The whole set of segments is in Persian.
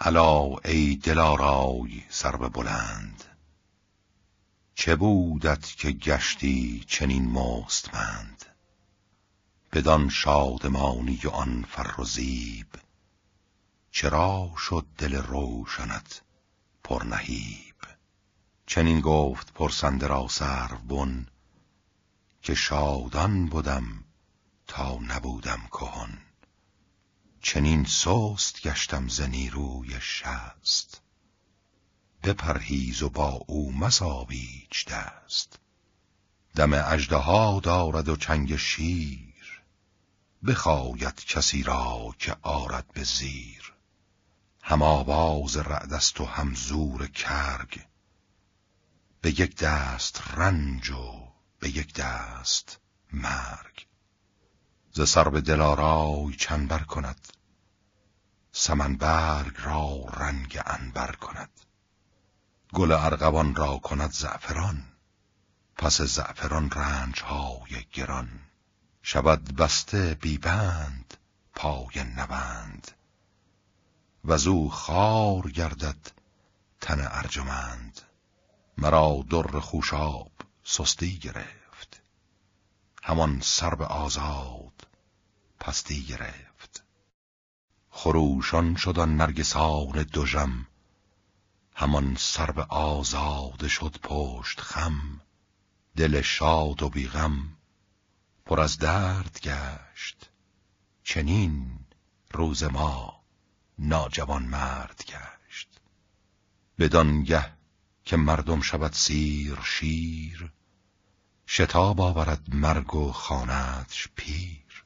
الا ای دلارای سرو بلند، چه بودت که گشتی چنین مستمند؟ بدان شادمانی و آن فر و زیب، چرا شد دل روشنت پر نهیب؟ چنین گفت پرسنده را سروبن، که شادان بدم تا نبودم کهن. چنین سست گشتم ز نیروی شست، بپرهیز و با او مساویچ دست. دم اژدها دارد و چنگ شیر، بخاید کسی را که آرد به زیر. هم آواز رعد است و هم زور کرگ، به یک دست رنج و به یک دست مرگ. ز سرو دلارای چنبر کند، سمن برگ را رنگ عنبر کند. گل ارغوان را کند زعفران، پس زعفران رنجهای گران. شود بسته بی بند پای نوند، وزو خار گردد تن ارجمند. مرا در خوشاب سستی گرفت، همان سرو آزاد پستی گرفت. خروشان شد آن نرگسان دژم، همان سرو آزاده شد پشت خم. دل شاد و بی غم پر از درد گشت، چنین روز ما ناجوان مرد گشت. بدانگه که مردم شود سیر شیر، شتاب آورد مرگ و خواندش پیر.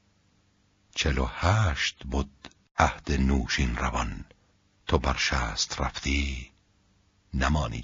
48 بود عهد نوشین روان، تو بر 60 رفتی نمانی